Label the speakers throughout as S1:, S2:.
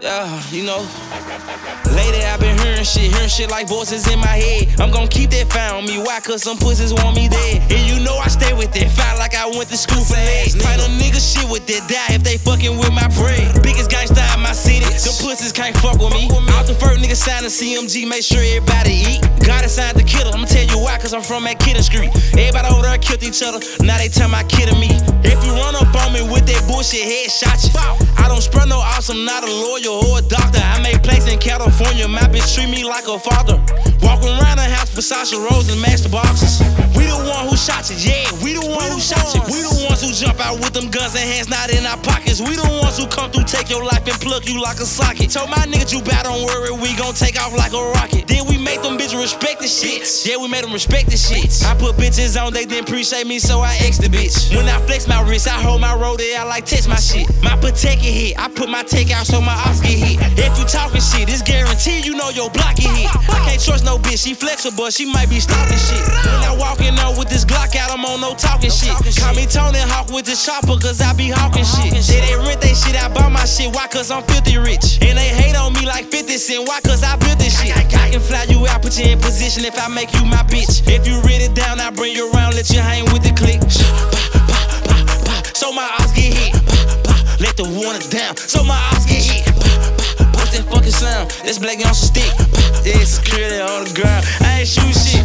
S1: Yeah, you know. Lately I've been hearing shit like voices in my head. I'm gon' keep that fire on me, why? Cause some pussies want me dead. And you know I stay with that fire like I went to school for legs. Find a nigga shit with that die if they fucking with my bread. Biggest gangsta in my city, them pussies can't fuck with me. Out the first nigga signed a CMG, make sure everybody eat. God assigned the killer, I'ma tell you why, cause I'm from that Kidder Street. Everybody over there killed each other, now they tell my kid of me. If you run up on me with that bullshit, headshot you. I don't spread no ops, I'm not a lawyer or a doctor. I make plays in California, my bitch treat me like a father. Walk around the house, Versace Rose and match the boxes. We the one who shot you, yeah, we the one who shot you. We the ones who jump out with them guns and hands not in our pockets. We the ones who come through, take your life and plug you like a socket. Told my nigga, you bout, don't worry, we gon' take off like a rocket. Then we make them bitches respect the shit. Yeah, we made them respect the shit. I put bitches on, they didn't appreciate me, so I X the bitch. When I flex my wrist, I hold my road, I like test my shit. My protect get hit, I put my take out so my ops get hit. If you talking shit, it's guaranteed you know your block get hit. I can't trust no bitch, she flexible, she might be stalking shit. When I walking up with this Glock out, I'm on no talking shit. Call me Tony Hawk with the chopper, cause I be hawking shit. They rent they shit, I bought my shit, why? Cause I'm filthy rich. And they hate on me like 50 Cent, why? Cause I built this shit. I can fly you out, put you in position if I make you my bitch. If you read it down, I bring you around, let you hang with the click. So my ops get hit. Let the water down, so my ops get hit. What's that fucking sound? That's Black on some stick. Yeah, security on the ground, I ain't shoot shit.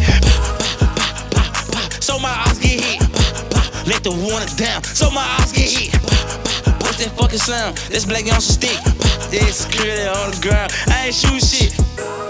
S1: So my ops get hit. Let the water down, so my ops get hit. What's that fucking sound? That's Black on some stick. Yeah, security on the ground, I ain't shoot shit.